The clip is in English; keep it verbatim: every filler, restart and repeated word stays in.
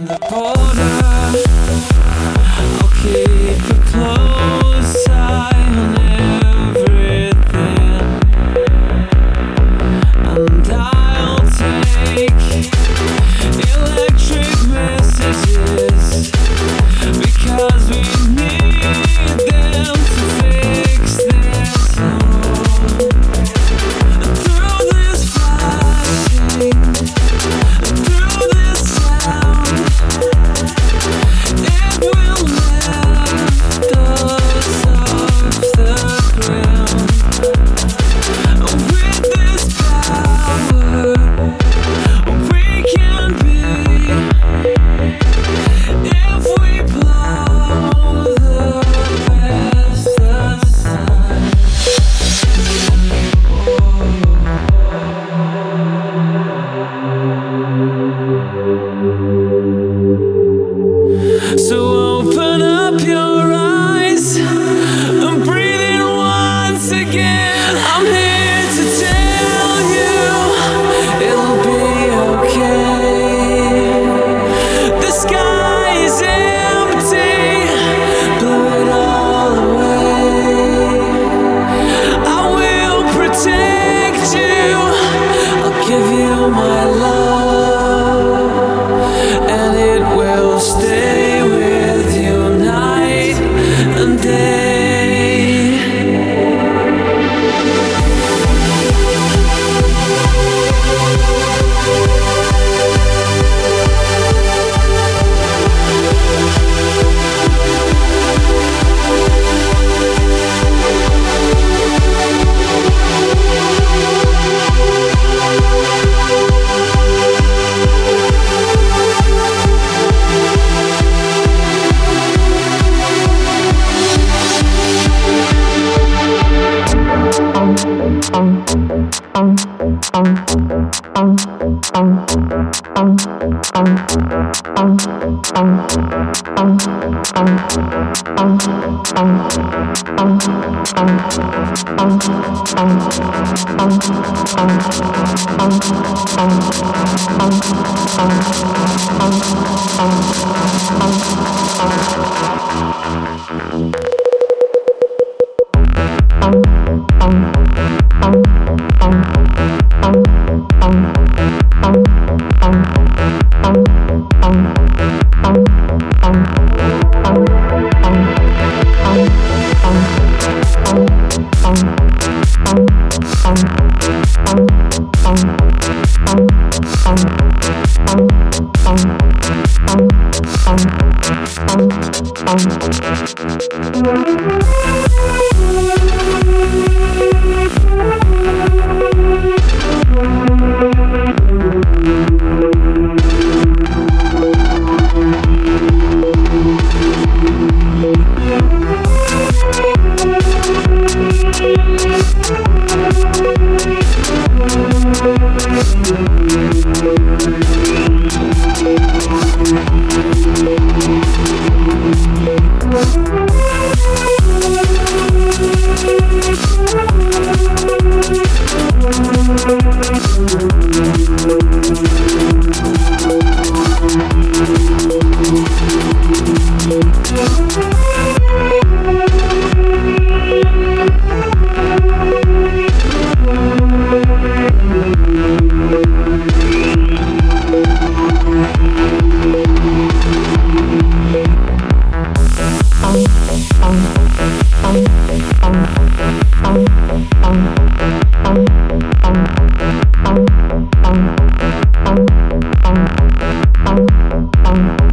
the border. I'll keep a close eye on everything, and I'll take electric messages because we need them to fix this home. Through this flashing, through this sound, it will lift us off the ground. With this power, we can be, if we blow the rest aside. So open up your eyes and breathe in once again. I'm here to tell you it'll be okay. The sky is empty, blew it all away. I will protect you, I'll give you my love, and it will stay with you night and day. Thank you.